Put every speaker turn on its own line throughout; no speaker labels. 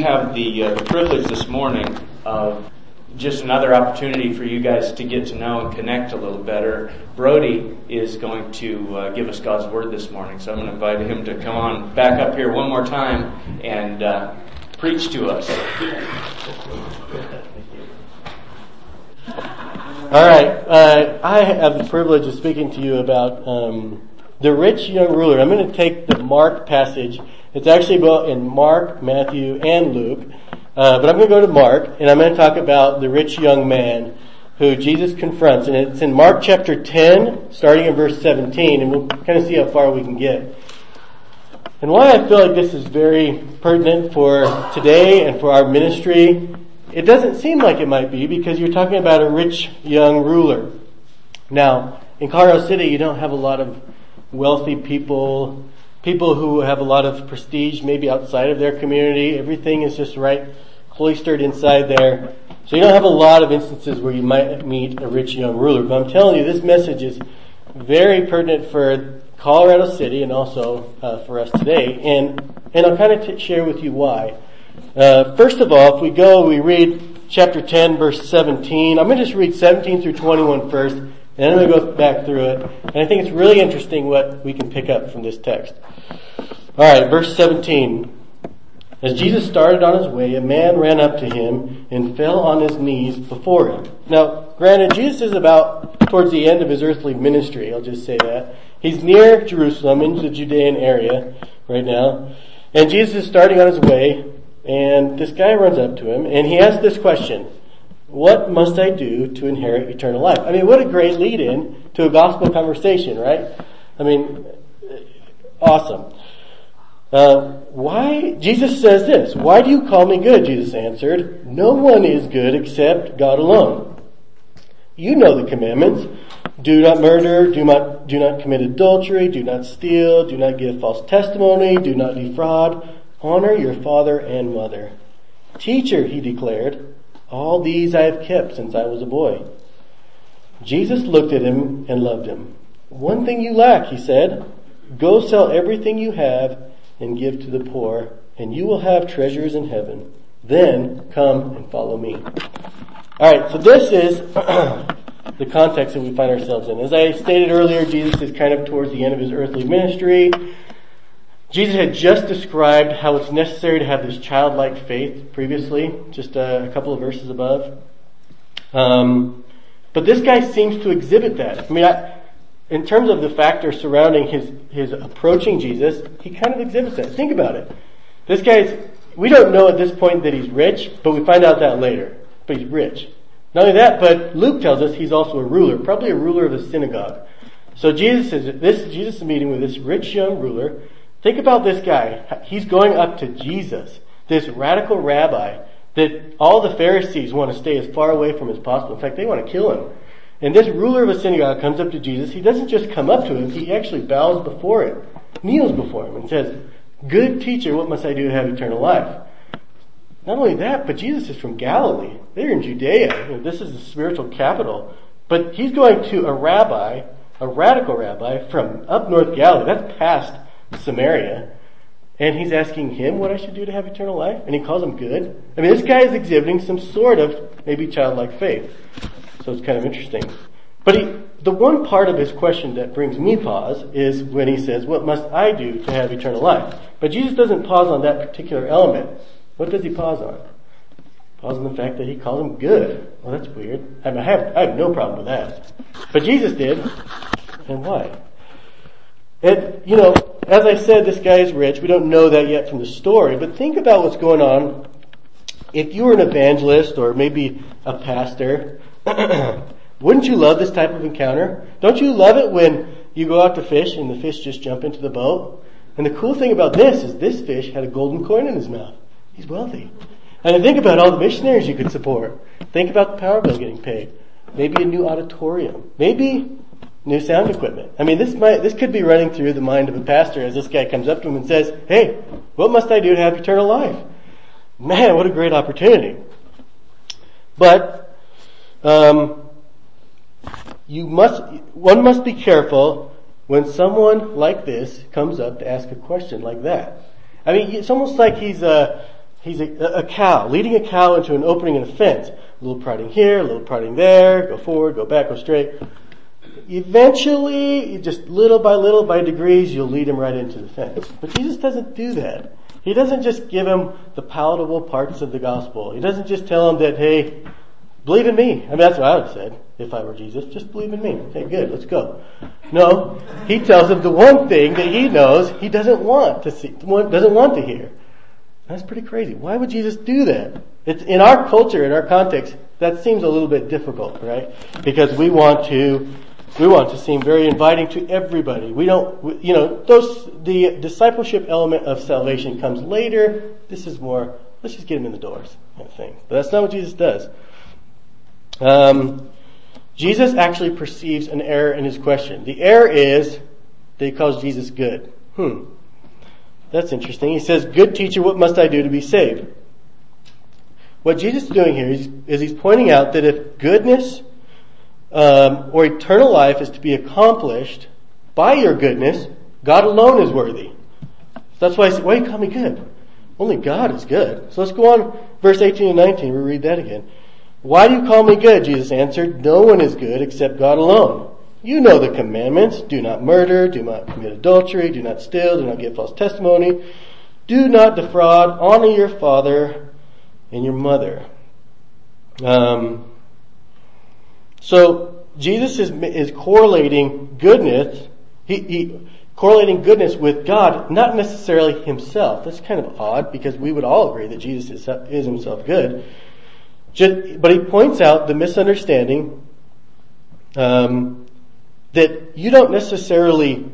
have the privilege this morning of just another opportunity for you guys to get to know and connect a little better. Brody is going to give us God's Word this morning, so I'm going to invite him to come on back up here one more time and preach to us.
All right, I have the privilege of speaking to you about the rich young ruler. I'm going to take the Mark passage. It's actually both in Mark, Matthew, and Luke. But I'm going to go to Mark, and I'm going to talk about the rich young man who Jesus confronts. And it's in Mark chapter 10, starting in verse 17, and we'll kind of see how far we can get. And why I feel like this is very pertinent for today and for our ministry, it doesn't seem like it might be, because you're talking about a rich young ruler. Now, in Colorado City, you don't have a lot of wealthy people who have a lot of prestige maybe outside of their community. Everything is just right cloistered inside there. So you don't have a lot of instances where you might meet a rich young ruler. But I'm telling you, this message is very pertinent for Colorado City and also for us today. And I'll kind of share with you why. First of all, if we read chapter 10, verse 17. I'm going to just read 17 through 21 first, and then I'm going to go back through it. And I think it's really interesting what we can pick up from this text. Alright, verse 17. As Jesus started on his way, a man ran up to him and fell on his knees before him. Now, granted, Jesus is about towards the end of his earthly ministry, I'll just say that. He's near Jerusalem, in the Judean area right now. And Jesus is starting on his way, and this guy runs up to him, and he asks this question: what must I do to inherit eternal life? I mean, what a great lead-in to a gospel conversation, right? I mean, awesome. Why? Jesus says this: why do you call me good? Jesus answered, no one is good except God alone. You know the commandments. Do not murder, do not commit adultery, do not steal, do not give false testimony, do not defraud, honor your father and mother. Teacher, he declared, all these I have kept since I was a boy. Jesus looked at him and loved him. One thing you lack, he said. Go sell everything you have and give to the poor, and you will have treasures in heaven. Then come and follow me. Alright, so this is the context that we find ourselves in. As I stated earlier, Jesus is kind of towards the end of his earthly ministry. Jesus had just described how it's necessary to have this childlike faith previously, just a couple of verses above. But this guy seems to exhibit that. I mean, in terms of the factors surrounding his approaching Jesus, he kind of exhibits that. Think about it. This guy's, we don't know at this point that he's rich, but we find out that later. But he's rich. Not only that, but Luke tells us he's also a ruler, probably a ruler of a synagogue. So Jesus is meeting with this rich young ruler. Think about this guy. He's going up to Jesus, this radical rabbi that all the Pharisees want to stay as far away from as possible. In fact, they want to kill him. And this ruler of a synagogue comes up to Jesus. He doesn't just come up to him. He actually bows before him, kneels before him, and says, good teacher, what must I do to have eternal life? Not only that, but Jesus is from Galilee. They're in Judea. This is the spiritual capital. But he's going to a radical rabbi from up north Galilee. That's past Samaria. And he's asking him what I should do to have eternal life. And he calls him good. I mean, this guy is exhibiting some sort of maybe childlike faith. So it's kind of interesting. But the one part of his question that brings me pause is when he says, what must I do to have eternal life? But Jesus doesn't pause on that particular element. What does he pause on? Pause on the fact that he calls him good. Well, that's weird. I have no problem with that. But Jesus did. And why? And, as I said, this guy is rich. We don't know that yet from the story. But think about what's going on. If you were an evangelist or maybe a pastor, wouldn't you love this type of encounter? Don't you love it when you go out to fish and the fish just jump into the boat? And the cool thing about this is this fish had a golden coin in his mouth. He's wealthy. And think about all the missionaries you could support. Think about the power bill getting paid. Maybe a new auditorium. Maybe new sound equipment. I mean, this could be running through the mind of a pastor as this guy comes up to him and says, hey, what must I do to have eternal life? Man, what a great opportunity. But one must be careful when someone like this comes up to ask a question like that. I mean, it's almost like he's He's a cow, leading a cow into an opening in a fence. A little prodding here, a little prodding there, go forward, go back, go straight. Eventually, just little by degrees, you'll lead him right into the fence. But Jesus doesn't do that. He doesn't just give him the palatable parts of the gospel. He doesn't just tell him that, hey, believe in me. I mean, that's what I would have said if I were Jesus. Just believe in me. Okay, good, let's go. No, he tells him the one thing that he knows he doesn't want to see, doesn't want to hear. That's pretty crazy. Why would Jesus do that? It's in our culture, in our context, that seems a little bit difficult, right? Because we want to seem very inviting to everybody. The discipleship element of salvation comes later. This is more, let's just get him in the doors kind of thing. But that's not what Jesus does. Jesus actually perceives an error in his question. The error is that he calls Jesus good. That's interesting. He says, good teacher, what must I do to be saved? What Jesus is doing here is he's pointing out that if goodness or eternal life is to be accomplished by your goodness, God alone is worthy. So that's why I say, why do you call me good? Only God is good. So let's go on, verse 18 and 19. We'll read that again. Why do you call me good? Jesus answered, no one is good except God alone. You know the commandments. Do not murder, do not commit adultery, do not steal, do not give false testimony, do not defraud, honor your father and your mother. So Jesus is correlating goodness, correlating goodness with God, not necessarily himself. That's kind of odd because we would all agree that Jesus is himself good. But he points out the misunderstanding that you don't necessarily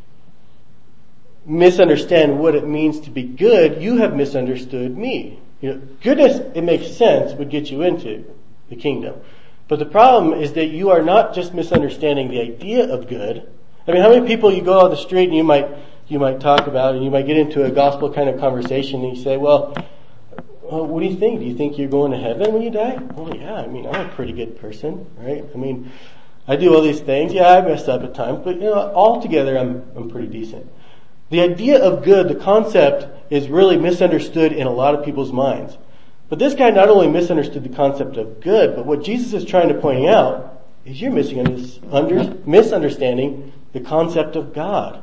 misunderstand what it means to be good. You have misunderstood me. Goodness, it makes sense, would get you into the kingdom. But the problem is that you are not just misunderstanding the idea of good. I mean, how many people you go on the street and you might talk about, and you might get into a gospel kind of conversation and you say, well, what do you think? Do you think you're going to heaven when you die? Well, yeah, I mean, I'm a pretty good person, right? I mean, I do all these things. Yeah, I mess up at times, but altogether I'm pretty decent. The idea of good, the concept, is really misunderstood in a lot of people's minds. But this guy not only misunderstood the concept of good, but what Jesus is trying to point out is you're misunderstanding the concept of God.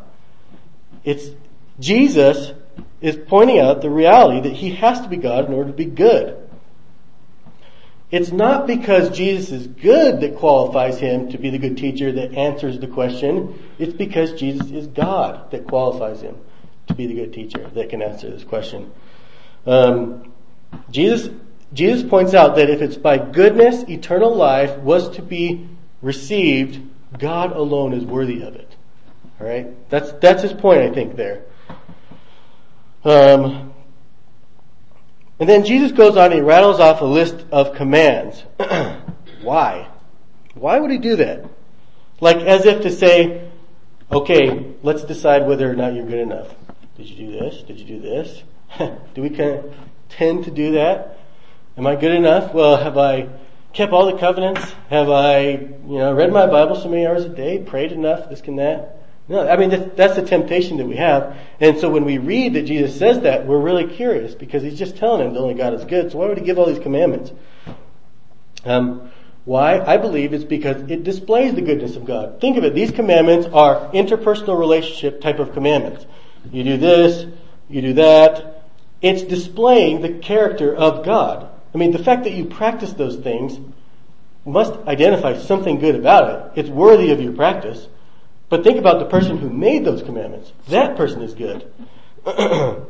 Jesus is pointing out the reality that he has to be God in order to be good. It's not because Jesus is good that qualifies him to be the good teacher that answers the question. It's because Jesus is God that qualifies him to be the good teacher that can answer this question. Jesus points out that if it's by goodness, eternal life was to be received, God alone is worthy of it. All right? That's his point, I think, there. And then Jesus goes on and he rattles off a list of commands. Why? Why would he do that? Like as if to say, okay, let's decide whether or not you're good enough. Did you do this? Did you do this? Do we kind of tend to do that? Am I good enough? Well, have I kept all the covenants? Have I, read my Bible so many hours a day? Prayed enough? This and that? No, I mean, that's the temptation that we have. And so when we read that Jesus says that, we're really curious because he's just telling him that only God is good. So why would he give all these commandments? Why? I believe it's because it displays the goodness of God. Think of it. These commandments are interpersonal relationship type of commandments. You do this, you do that. It's displaying the character of God. I mean, the fact that you practice those things must identify something good about it. It's worthy of your practice. But think about the person who made those commandments. That person is good. The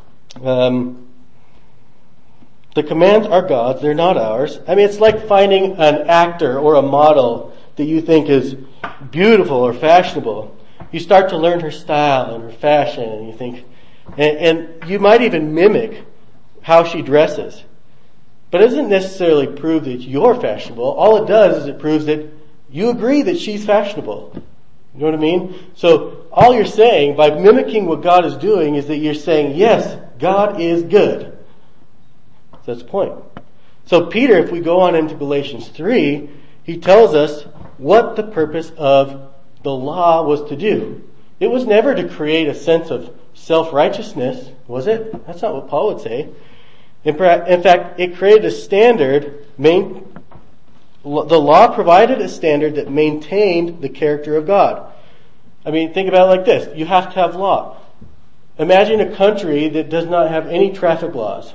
commands are God's, they're not ours. I mean, it's like finding an actor or a model that you think is beautiful or fashionable. You start to learn her style and her fashion, and you think, and you might even mimic how she dresses. But it doesn't necessarily prove that you're fashionable. All it does is it proves that you agree that she's fashionable. You know what I mean? So all you're saying by mimicking what God is doing is that you're saying, yes, God is good. So that's the point. So Peter, if we go on into Galatians 3, he tells us what the purpose of the law was to do. It was never to create a sense of self-righteousness, was it? That's not what Paul would say. In fact, it created a standard, the law provided a standard that maintained the character of God. I mean, think about it like this. You have to have law. Imagine a country that does not have any traffic laws.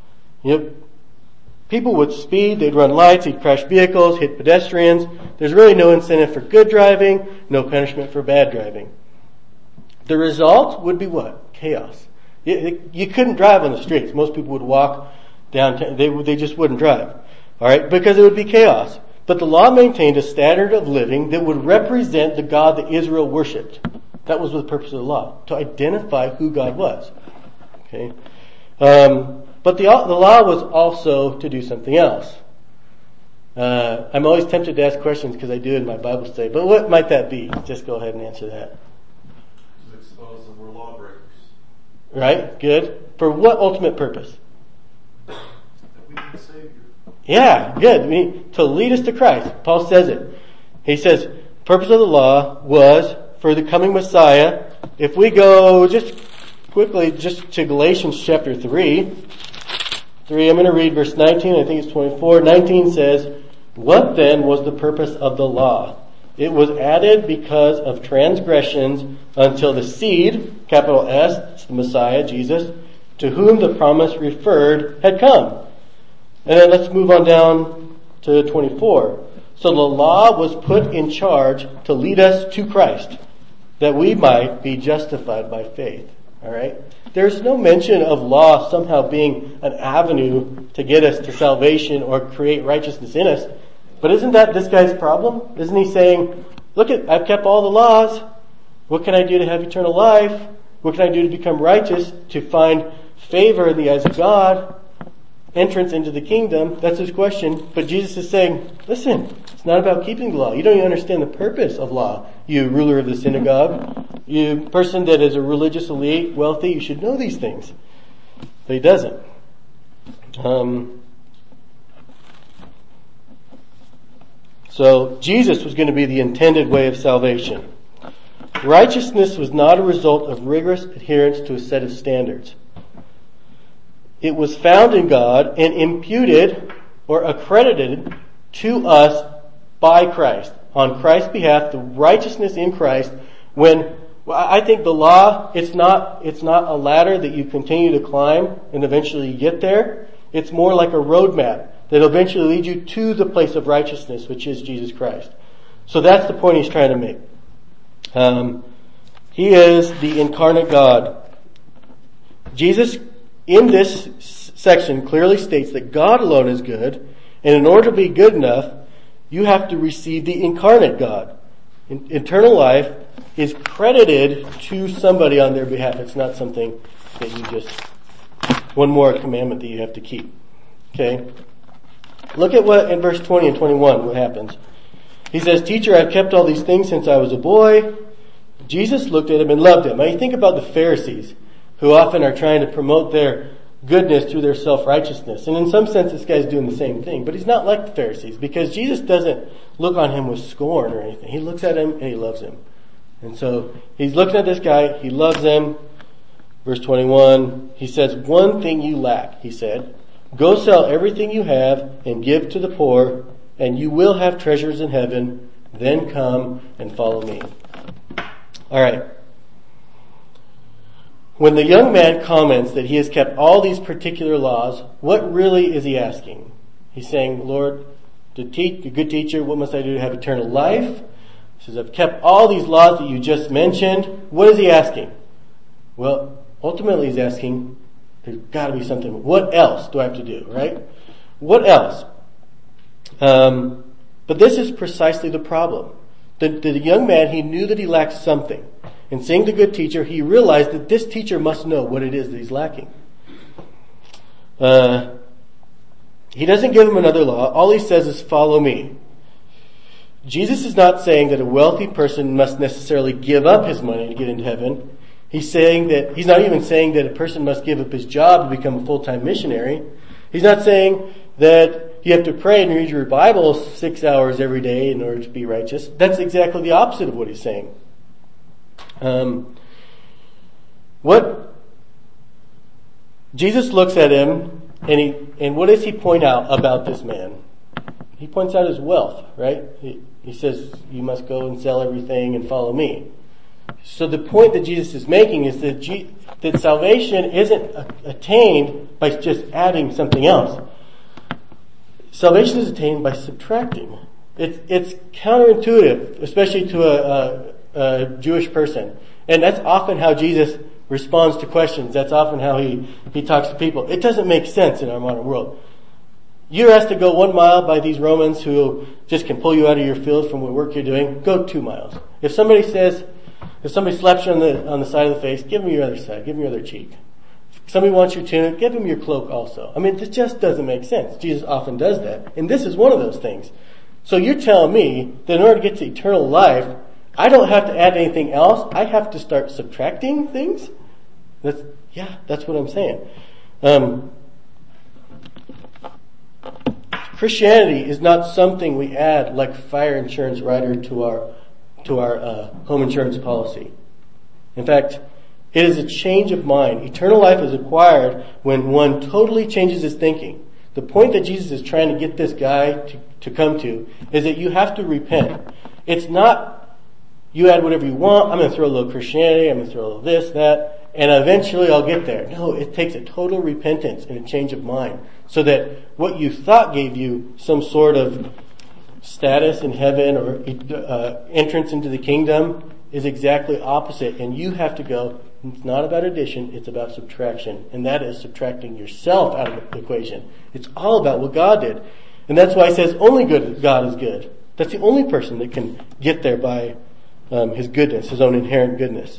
People would speed, they'd run lights, they'd crash vehicles, hit pedestrians. There's really no incentive for good driving, no punishment for bad driving. The result would be what? Chaos. You couldn't drive on the streets. Most people would walk downtown. They just wouldn't drive. Alright? Because it would be chaos. But the law maintained a standard of living that would represent the God that Israel worshipped. That was the purpose of the law. To identify who God was. Okay? But the law was also to do something else. I'm always tempted to ask questions because I do in my Bible study. But what might that be? Just go ahead and answer that.
To expose that we're lawbreakers.
Right? Good. For what ultimate purpose?
That we need a Savior.
Yeah, good. I mean, to lead us to Christ. Paul says it. He says, purpose of the law was for the coming Messiah. If we go just quickly just to Galatians chapter 3, I'm going to read verse 19, I think it's 24. 19 says, what then was the purpose of the law? It was added because of transgressions until the seed, capital S, it's the Messiah, Jesus, to whom the promise referred had come. And then let's move on down to 24. So the law was put in charge to lead us to Christ, that we might be justified by faith. Alright? There's no mention of law somehow being an avenue to get us to salvation or create righteousness in us. But isn't that this guy's problem? Isn't he saying, look, I've kept all the laws. What can I do to have eternal life? What can I do to become righteous, to find favor in the eyes of God? Entrance into the kingdom. That's his question. But Jesus is saying, listen, it's not about keeping the law. You don't even understand the purpose of law. You ruler of the synagogue. You person that is a religious elite, wealthy, you should know these things. But he doesn't. So Jesus was going to be the intended way of salvation. Righteousness was not a result of rigorous adherence to a set of standards. It was found in God and imputed or accredited to us by Christ. On Christ's behalf, the righteousness in Christ, I think the law, it's not a ladder that you continue to climb and eventually you get there. It's more like a roadmap that eventually leads you to the place of righteousness, which is Jesus Christ. So that's the point he's trying to make. He is the incarnate God. Jesus, in this section, clearly states that God alone is good, and in order to be good enough, you have to receive the incarnate God. Eternal life is credited to somebody on their behalf. It's not something that you just, one more commandment that you have to keep. Okay? Look at what in verse 20 and 21, what happens. He says, teacher, I've kept all these things since I was a boy. Jesus looked at him and loved him. I mean, think about the Pharisees, who often are trying to promote their goodness through their self-righteousness. And in some sense, this guy's doing the same thing. But he's not like the Pharisees, because Jesus doesn't look on him with scorn or anything. He looks at him and he loves him. And so he's looking at this guy, he loves him. Verse 21, he says, one thing you lack, he said. Go sell everything you have and give to the poor, and you will have treasures in heaven. Then come and follow me. Alright. When the young man comments that he has kept all these particular laws, what really is he asking? He's saying, Lord, a good teacher, what must I do to have eternal life? He says, I've kept all these laws that you just mentioned. What is he asking? Well, ultimately he's asking, there's got to be something. What else do I have to do, right? What else? But this is precisely the problem. The young man, he knew that he lacked something. In seeing the good teacher, he realized that this teacher must know what it is that he's lacking. He doesn't give him another law. All he says is, follow me. Jesus is not saying that a wealthy person must necessarily give up his money to get into heaven. He's not even saying that a person must give up his job to become a full-time missionary. He's not saying that you have to pray and read your Bible 6 hours every day in order to be righteous. That's exactly the opposite of what he's saying. What Jesus looks at him And what does he point out about this man? He points out his wealth, right? He says, you must go and sell everything and follow me. So the point that Jesus is making is that salvation isn't attained by just adding something else. Salvation is attained by subtracting. It's counterintuitive, especially to a Jewish person. And that's often how Jesus responds to questions. That's often how he talks to people. It doesn't make sense in our modern world. You're asked to go 1 mile by these Romans who just can pull you out of your field from what work you're doing. Go 2 miles. If somebody slaps you on the side of the face, give them your other side. Give them your other cheek. If somebody wants your tunic, give them your cloak also. I mean, it just doesn't make sense. Jesus often does that. And this is one of those things. So you're telling me that in order to get to eternal life, I don't have to add anything else. I have to start subtracting things? That's what I'm saying. Christianity is not something we add like fire insurance rider to our home insurance policy. In fact, it is a change of mind. Eternal life is acquired when one totally changes his thinking. The point that Jesus is trying to get this guy to come to is that you have to repent. It's not you add whatever you want. I'm going to throw a little Christianity. I'm going to throw a little this, that, and eventually I'll get there. No, it takes a total repentance and a change of mind so that what you thought gave you some sort of status in heaven or entrance into the kingdom is exactly opposite. And you have to go, it's not about addition, it's about subtraction. And that is subtracting yourself out of the equation. It's all about what God did. And that's why he says only God is good. That's the only person that can get there by his goodness, his own inherent goodness.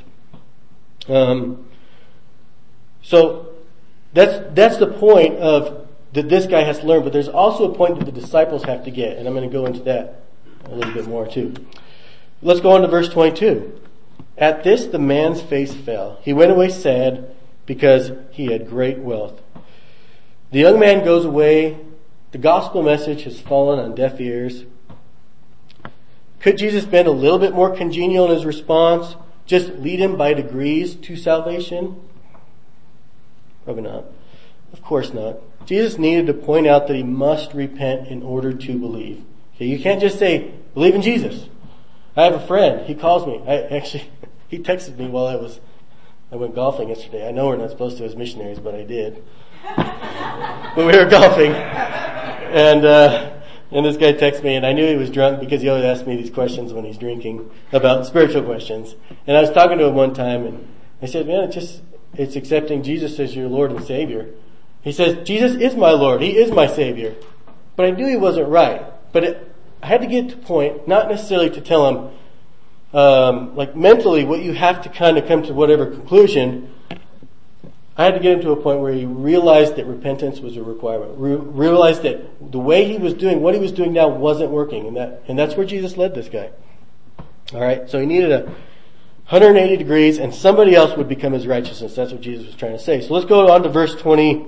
So that's the point of that this guy has to learn, but there's also a point that the disciples have to get, and I'm going to go into that a little bit more too. Let's go on to verse 22. At this the man's face fell. He went away sad because he had great wealth. The young man goes away. The gospel message has fallen on deaf ears. Could Jesus been a little bit more congenial in his response? Just lead him by degrees to salvation? Probably not. Of course not. Jesus needed to point out that he must repent in order to believe. Okay, you can't just say, believe in Jesus. I have a friend. He calls me. He texted me while I went golfing yesterday. I know we're not supposed to as missionaries, but I did. When we were golfing. And this guy texted me, and I knew he was drunk because he always asks me these questions when he's drinking about spiritual questions. And I was talking to him one time, and I said, man, it's accepting Jesus as your Lord and Savior. He says, Jesus is my Lord. He is my Savior. But I knew he wasn't right. But I had to get to the point, not necessarily to tell him, like mentally what you have to kind of come to whatever conclusion. I had to get him to a point where he realized that repentance was a requirement. Realized that the way he was doing, what he was doing now wasn't working. And that's where Jesus led this guy. Alright, so he needed 180 degrees and somebody else would become his righteousness. That's what Jesus was trying to say. So let's go on to verse 23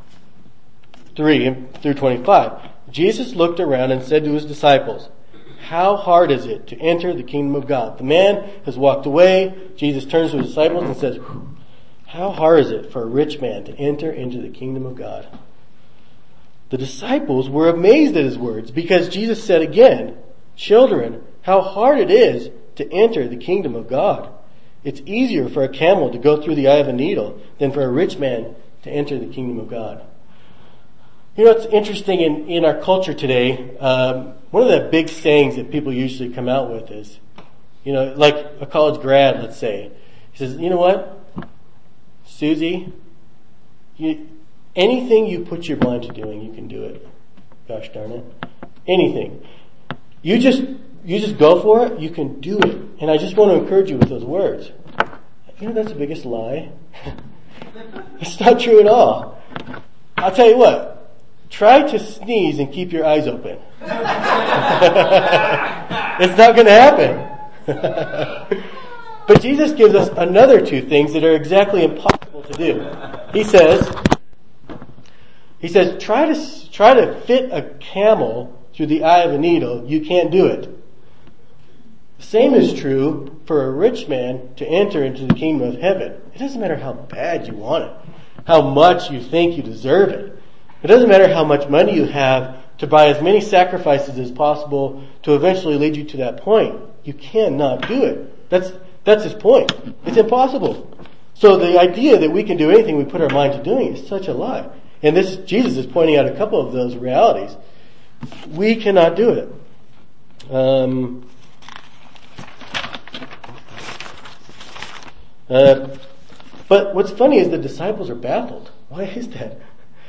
through 25. Jesus looked around and said to his disciples, how hard is it to enter the kingdom of God? The man has walked away. Jesus turns to his disciples and says, how hard is it for a rich man to enter into the kingdom of God? The disciples were amazed at his words because Jesus said again, children, how hard it is to enter the kingdom of God. It's easier for a camel to go through the eye of a needle than for a rich man to enter the kingdom of God. You know, it's interesting in our culture today, one of the big sayings that people usually come out with is, you know, like a college grad, let's say. He says, you know what? Susie, anything you put your mind to doing, you can do it. Gosh darn it. Anything. You just go for it, you can do it. And I just want to encourage you with those words. You know, that's the biggest lie. It's not true at all. I'll tell you what. Try to sneeze and keep your eyes open. It's not going to happen. But Jesus gives us another two things that are exactly impossible to do. He says, try to fit a camel through the eye of a needle. You can't do it. The same is true for a rich man to enter into the kingdom of heaven. It doesn't matter how bad you want it, how much you think you deserve it. It doesn't matter how much money you have to buy as many sacrifices as possible to eventually lead you to that point. You cannot do it. That's his point. It's impossible. So the idea that we can do anything we put our mind to doing is such a lie. And Jesus is pointing out a couple of those realities. We cannot do it. But what's funny is the disciples are baffled. Why is that?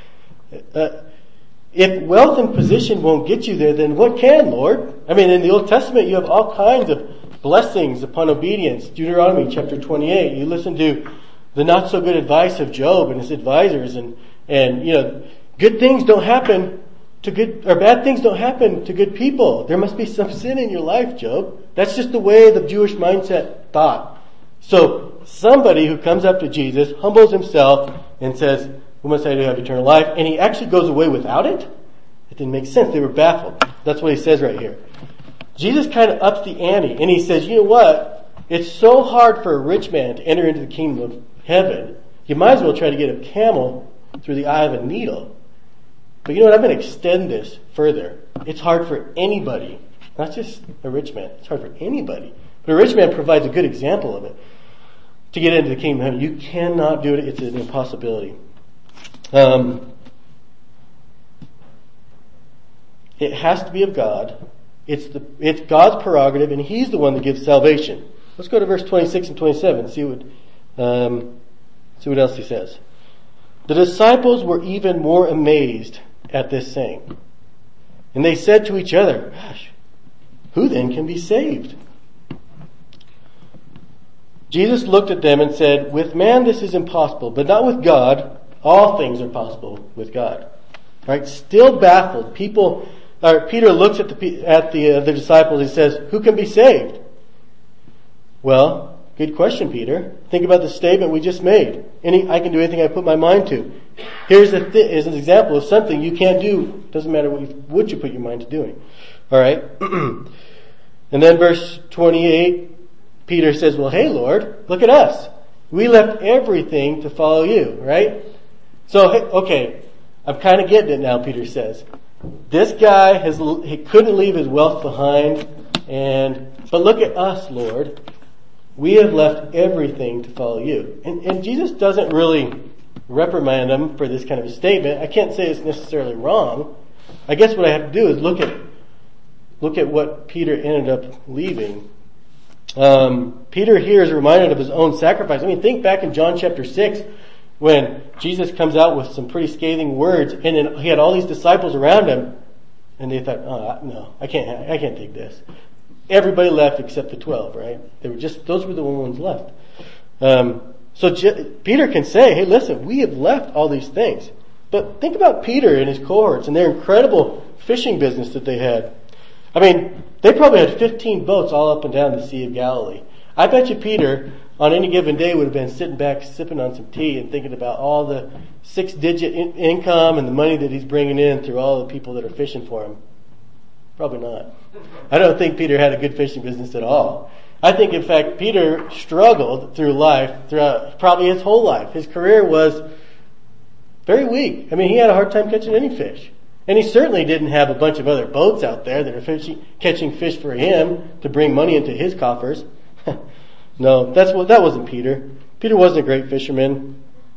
If wealth and position won't get you there, then what can, Lord? I mean, in the Old Testament, you have all kinds of blessings upon obedience. Deuteronomy chapter 28. You listen to the not so good advice of Job and his advisors, and good things don't happen to good, or bad things don't happen to good people. There must be some sin in your life, Job. That's just the way the Jewish mindset thought. So somebody who comes up to Jesus, humbles himself, and says, "What must I do to have eternal life?" and he actually goes away without it? It didn't make sense. They were baffled. That's what he says right here. Jesus kind of ups the ante, and he says, you know what? It's so hard for a rich man to enter into the kingdom of heaven. You might as well try to get a camel through the eye of a needle. But you know what? I'm going to extend this further. It's hard for anybody, not just a rich man. It's hard for anybody. But a rich man provides a good example of it. To get into the kingdom of heaven, you cannot do it. It's an impossibility. It has to be of God. It's God's prerogative, and He's the one that gives salvation. Let's go to verse 26 and 27. See what else he says. The disciples were even more amazed at this saying, and they said to each other, "Gosh, who then can be saved?" Jesus looked at them and said, "With man this is impossible, but not with God. All things are possible with God." All right, still baffled. Peter looks at the disciples and says, "Who can be saved?" Well, good question, Peter. Think about the statement we just made. I can do anything I put my mind to. Here's an example of something you can't do. Doesn't matter what you put your mind to doing. All right. And then verse 28, Peter says, "Well, hey, Lord, look at us. We left everything to follow you," right? So, okay, I'm kind of getting it now, Peter says. This guy he couldn't leave his wealth behind, but look at us, Lord. We have left everything to follow you. And Jesus doesn't really reprimand them for this kind of a statement. I can't say it's necessarily wrong. I guess what I have to do is look at what Peter ended up leaving. Peter here is reminded of his own sacrifice. I mean, think back in John chapter 6 when Jesus comes out with some pretty scathing words, and then he had all these disciples around him, and they thought, "Oh, no, I can't take this." Everybody left except the 12, right? Those were the only ones left. So Peter can say, "Hey, listen, we have left all these things." But think about Peter and his cohorts and their incredible fishing business that they had. I mean, they probably had 15 boats all up and down the Sea of Galilee. I bet you Peter, on any given day, would have been sitting back, sipping on some tea and thinking about all the 6-digit income and the money that he's bringing in through all the people that are fishing for him. Probably not. I don't think Peter had a good fishing business at all. I think, in fact, Peter struggled through life, throughout probably his whole life. His career was very weak. I mean, he had a hard time catching any fish. And he certainly didn't have a bunch of other boats out there that are catching fish for him to bring money into his coffers. No, that wasn't Peter. Peter wasn't a great fisherman.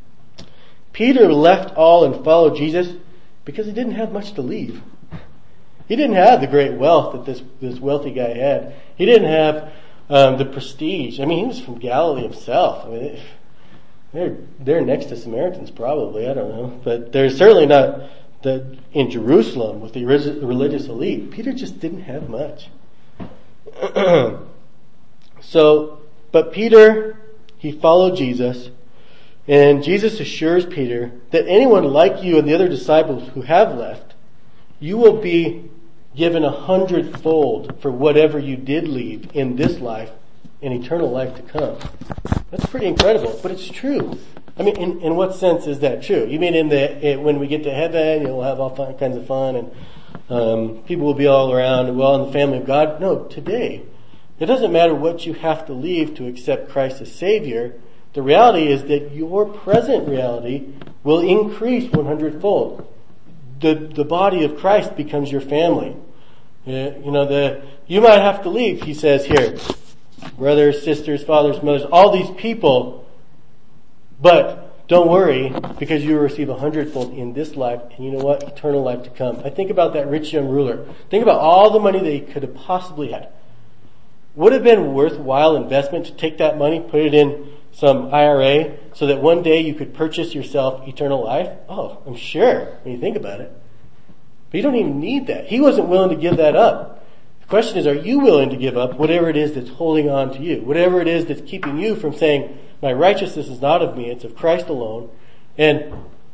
Peter left all and followed Jesus because he didn't have much to leave. He didn't have the great wealth that this wealthy guy had. He didn't have the prestige. I mean, he was from Galilee himself. I mean, they're next to Samaritans probably. I don't know, but they're certainly not in Jerusalem with the religious elite. Peter just didn't have much. But Peter, he followed Jesus, and Jesus assures Peter that anyone like you and the other disciples who have left, you will be given 100-fold for whatever you did leave in this life and eternal life to come. That's pretty incredible, but it's true. I mean, in what sense is that true? You mean when we get to heaven, you'll have all kinds of fun and people will be all around and we're all in the family of God? No, today. It doesn't matter what you have to leave to accept Christ as Savior. The reality is that your present reality will increase 100-fold. the body of Christ becomes your family. You might have to leave, he says here. Brothers, sisters, fathers, mothers, all these people. But don't worry, because you will receive 100-fold in this life, and you know what? Eternal life to come. I think about that rich young ruler. Think about all the money that he could have possibly had. Would it have been worthwhile investment to take that money, put it in some IRA, so that one day you could purchase yourself eternal life? Oh, I'm sure, when you think about it. But you don't even need that. He wasn't willing to give that up. The question is, are you willing to give up whatever it is that's holding on to you? Whatever it is that's keeping you from saying, my righteousness is not of me, it's of Christ alone. And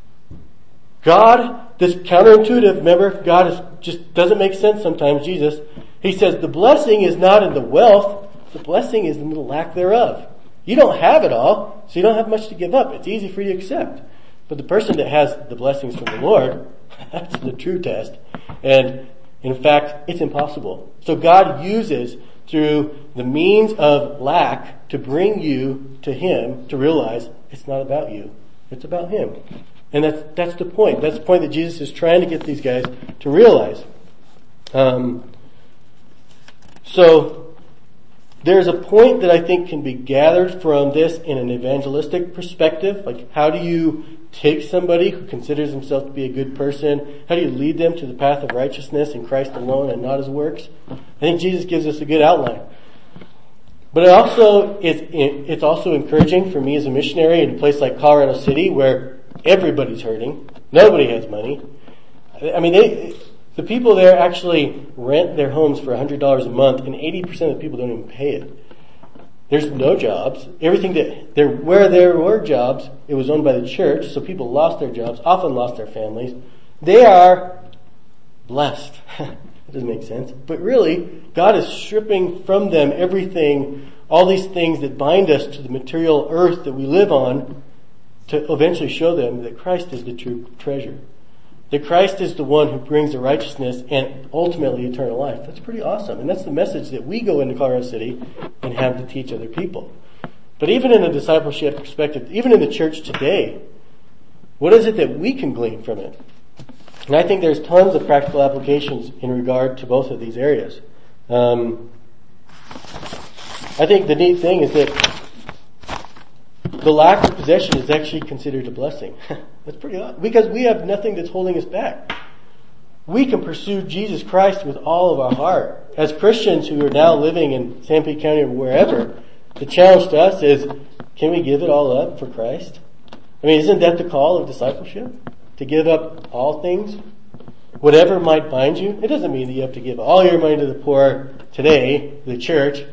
God, this counterintuitive, remember, God just doesn't make sense sometimes, Jesus. He says the blessing is not in the wealth, the blessing is in the lack thereof. You don't have it all, so you don't have much to give up. It's easy for you to accept. But the person that has the blessings from the Lord, that's the true test. And in fact, it's impossible. So God uses through the means of lack to bring you to Him to realize it's not about you. It's about Him. And that's the point. That's the point that Jesus is trying to get these guys to realize. So there's a point that I think can be gathered from this in an evangelistic perspective. Like, how do you take somebody who considers himself to be a good person? How do you lead them to the path of righteousness in Christ alone and not His works? I think Jesus gives us a good outline. But it's also encouraging for me as a missionary in a place like Colorado City where everybody's hurting. Nobody has money. I mean, the people there actually rent their homes for $100 a month, and 80% of the people don't even pay it. There's no jobs. Where there were jobs, it was owned by the church, so people lost their jobs, often lost their families. They are blessed. It doesn't make sense. But really, God is stripping from them everything, all these things that bind us to the material earth that we live on, to eventually show them that Christ is the true treasure. That Christ is the one who brings the righteousness and ultimately eternal life. That's pretty awesome. And that's the message that we go into Colorado City and have to teach other people. But even in a discipleship perspective, even in the church today, what is it that we can glean from it? And I think there's tons of practical applications in regard to both of these areas. I think the neat thing is that the lack of possession is actually considered a blessing. That's pretty odd. Because we have nothing that's holding us back. We can pursue Jesus Christ with all of our heart. As Christians who are now living in San Pete County or wherever, the challenge to us is, can we give it all up for Christ? I mean, isn't that the call of discipleship? To give up all things? Whatever might bind you? It doesn't mean that you have to give all your money to the poor today, the church.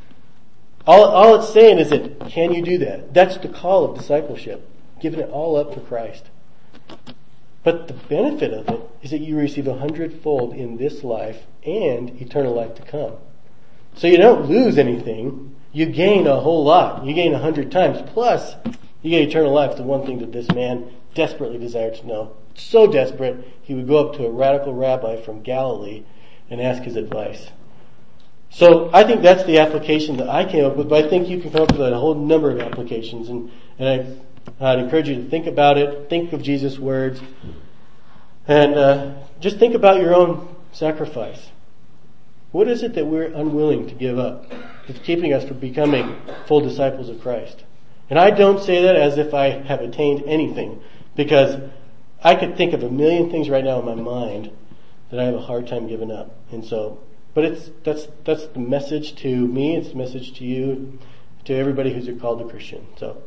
All it's saying is that, can you do that? That's the call of discipleship. Giving it all up for Christ. But the benefit of it is that you receive 100-fold in this life and eternal life to come. So you don't lose anything. You gain a whole lot. You gain 100 times. Plus, you get eternal life, the one thing that this man desperately desired to know. So desperate, he would go up to a radical rabbi from Galilee and ask his advice. So I think that's the application that I came up with, but I think you can come up with a whole number of applications, and I'd encourage you to think about it, think of Jesus' words, and just think about your own sacrifice. What is it that we're unwilling to give up that's keeping us from becoming full disciples of Christ? And I don't say that as if I have attained anything, because I could think of a million things right now in my mind that I have a hard time giving up. And so, but that's the message to me, it's the message to you, to everybody who's called a Christian. So,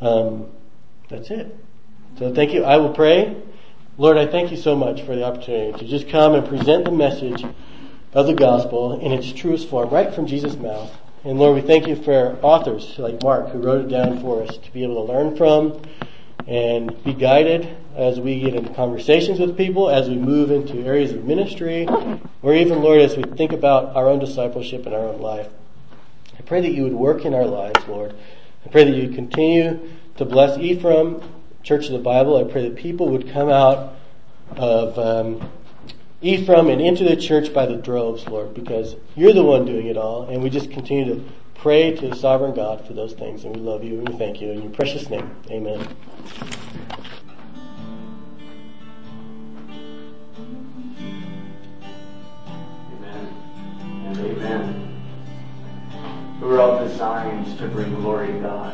that's it. So thank you. I will pray. Lord, I thank you so much for the opportunity to just come and present the message of the gospel in its truest form, right from Jesus' mouth. And Lord, we thank you for authors like Mark who wrote it down for us to be able to learn from and be guided as we get into conversations with people, as we move into areas of ministry, or even, Lord, as we think about our own discipleship in our own life. I pray that you would work in our lives, Lord. I pray that you would continue to bless Ephraim, Church of the Bible. I pray that people would come out of Ephraim and into the church by the droves, Lord, because you're the one doing it all, and we just continue to pray to the sovereign God for those things, and we love you and we thank you in your precious name. Amen.
designed to bring glory to God.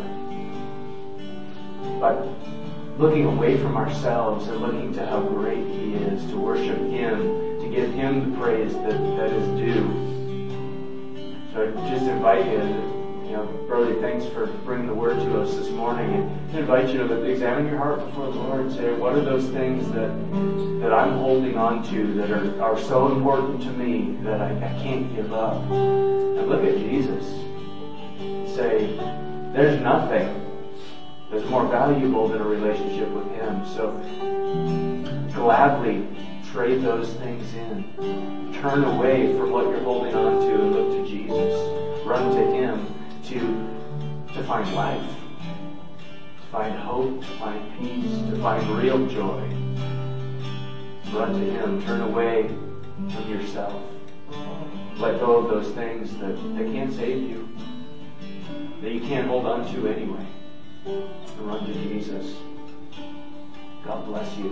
But looking away from ourselves and looking to how great He is, to worship Him, to give Him the praise that is due. So I just invite you, Brody, thanks for bringing the word to us this morning. And I invite you to examine your heart before the Lord and say, what are those things that I'm holding on to that are so important to me that I can't give up? And look at Jesus. Say, there's nothing that's more valuable than a relationship with Him. So gladly trade those things in. Turn away from what you're holding on to and look to Jesus. Run to Him to find life, to find hope, to find peace, to find real joy. Run to Him. Turn away from yourself. Let go of those things that can't save you, that you can't hold on to anyway. And run to Jesus. God bless you.